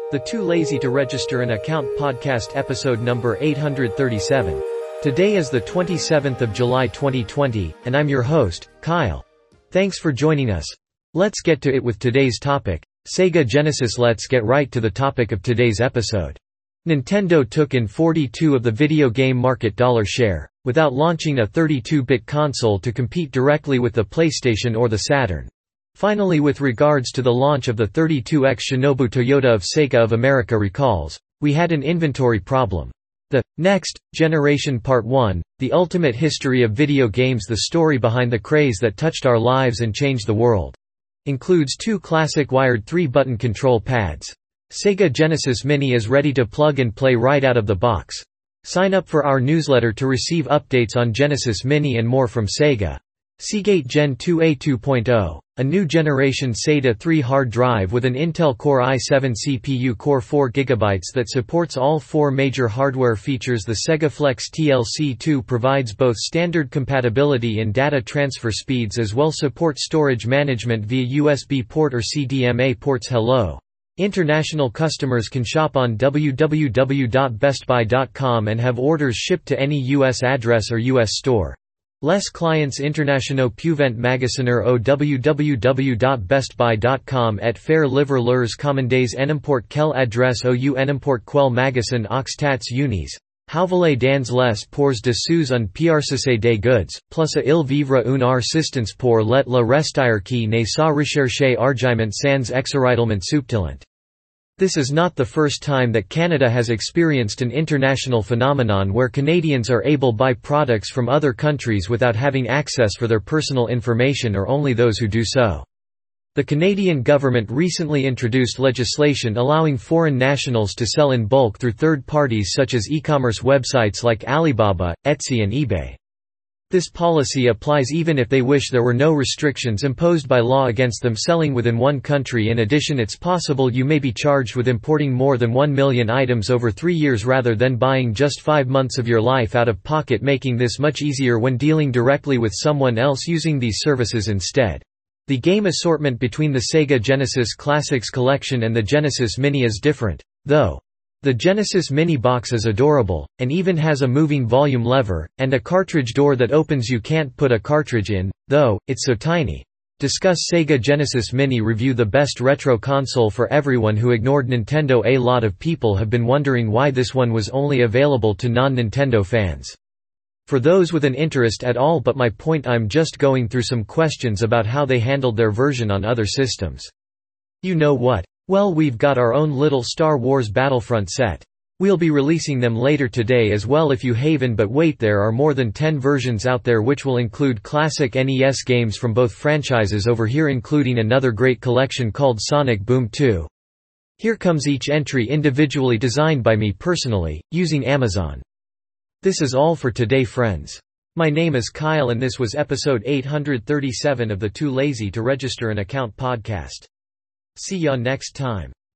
The Too Lazy to Register an Account podcast episode number 837. Today is the 27th of July 2020, and I'm your host, Kyle. Thanks for joining us. Let's get to it with today's topic, Sega Genesis. Let's get right to the topic of today's episode. Nintendo took in 42% of the video game market dollar share, without launching a 32-bit console to compete directly with the PlayStation or the Saturn. Finally, with regards to the launch of the 32X Shinobu, Toyota of Sega of America recalls, "We had an inventory problem." The Next Generation Part 1, The Ultimate History of Video Games, the story behind the craze that touched our lives and changed the world, includes 2 classic wired 3-button control pads. Sega Genesis Mini is ready to plug and play right out of the box. Sign up for our newsletter to receive updates on Genesis Mini and more from Sega. Seagate Gen 2A 2.0, a new generation SATA 3 hard drive with an Intel Core i7 CPU core 4GB that supports all 4 major hardware features. The Sega Flex TLC2 provides both standard compatibility and data transfer speeds, as well supports storage management via USB port or CDMA ports. Hello. International customers can shop on www.bestbuy.com and have orders shipped to any U.S. address or U.S. store. Les clients internationaux peuvent magasiner au www.bestbuy.com et faire livrer leurs commandes n'importe quelle adresse ou n'importe quel magasin aux États-Unis. Vous voulez dans les ports de sous un pierre des goods, plus à il vivre une assistance pour let le restir qui n'est sa recherche argiment sans exoritement subtilent. This is not the first time that Canada has experienced an international phenomenon where Canadians are able to buy products from other countries without having access for their personal information, or only those who do so. The Canadian government recently introduced legislation allowing foreign nationals to sell in bulk through third parties such as e-commerce websites like Alibaba, Etsy and eBay. This policy applies even if they wish there were no restrictions imposed by law against them selling within one country. In addition, it's possible you may be charged with importing more than 1 million items over 3 years rather than buying just 5 months of your life out of pocket, making this much easier when dealing directly with someone else using these services instead. The game assortment between the Sega Genesis Classics Collection and the Genesis Mini is different, though. The Genesis Mini box is adorable, and even has a moving volume lever, and a cartridge door that opens. You can't put a cartridge in, though, it's so tiny. Discuss Sega Genesis Mini review. The best retro console for everyone who ignored Nintendo. A lot of people have been wondering why this one was only available to non-Nintendo fans. For those with an interest at all, but my point, I'm just going through some questions about how they handled their version on other systems. You know what? Well, we've got our own little Star Wars Battlefront set. We'll be releasing them later today as well if you haven't, but wait, there are more than 10 versions out there which will include classic NES games from both franchises over here, including another great collection called Sonic Boom 2. Here comes each entry individually designed by me personally, using Amazon. This is all for today, friends. My name is Kyle and this was episode 837 of the Too Lazy to Register an Account podcast. See ya next time.